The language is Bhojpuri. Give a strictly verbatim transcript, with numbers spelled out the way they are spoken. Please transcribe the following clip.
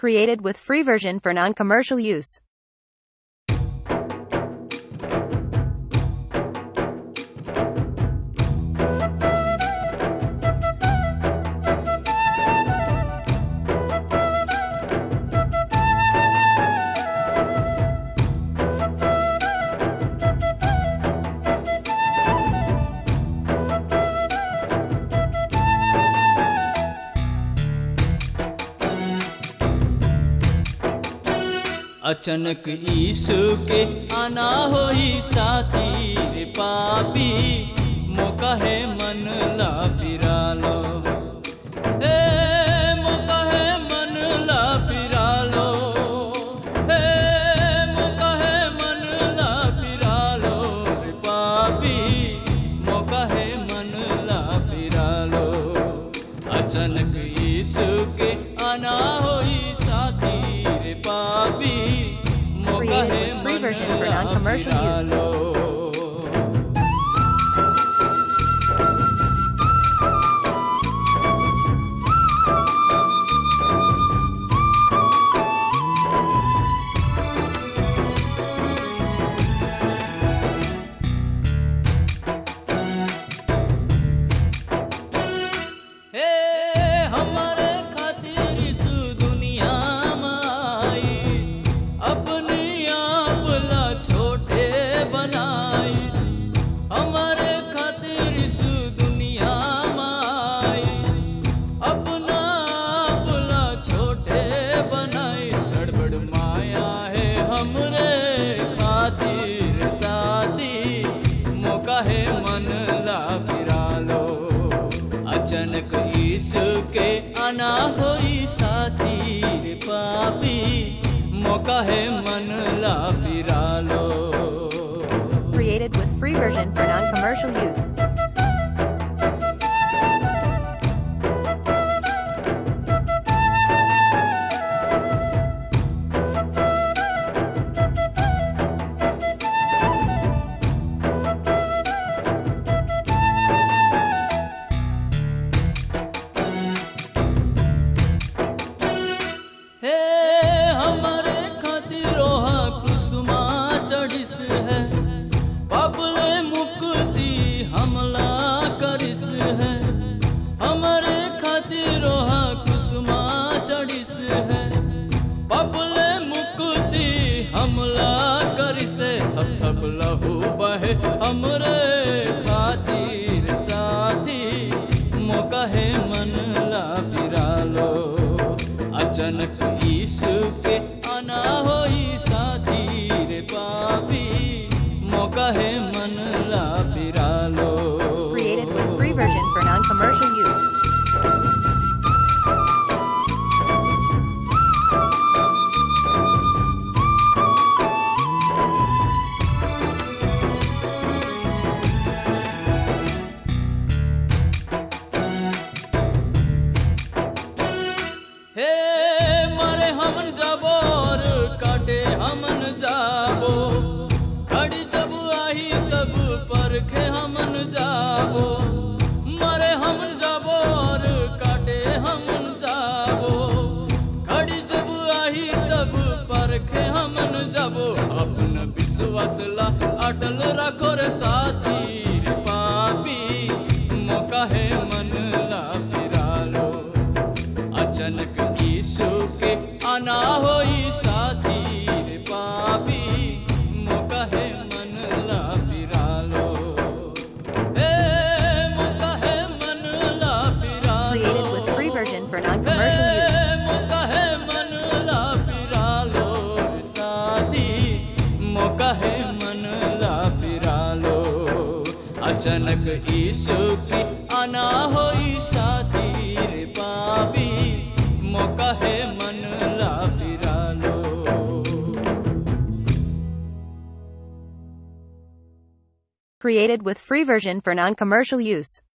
Created with free version for non-commercial use. अचानक यीशु के आना होई साथी रे पापी मौका है मन ला फिरा लो हे मौका है मन ला फिरा लो हे मौका है मन ला फिरा लो रे पापी मौका है मन ला फिरा लो अचानक यीशु के आना होई साथी रे पापी Created with free version for non-commercial use. अचानक यीशु के आना होई साथी रे पापी मौका है मन ला फिरा लो. Created with free version for non-commercial use. लहू बहे हमरे खातिर साथी मौका है मन ला फिरा लो. अचानक यीशु के आना होई साथी रे पापी मौका है मन ला फिरा लो. Created with free version for non-commercial use. हमन जाबो घड़ी जब आही तब परखे हमन जाबो मरे हमन जाबो और काटे हमन जाबो घड़ी जब आही तब परखे हमन जाबो. अपना विश्वास ला अटल रखो रे साथी रे पापी मौका है मन ला फिरा लो. अचानक यीशु के आना होई साथी पापी मौका है मन ला फिरा लो. हे मौका है मन ला फिरा लो. Created with free version for non-commercial use. मौका है मन ला फिरा लो साथी मौका है मन ला फिरा लो. अचानक यीशु की आना होई साथी रे पापी मौका है मन ला फिरा लो. Created with free version for non-commercial use.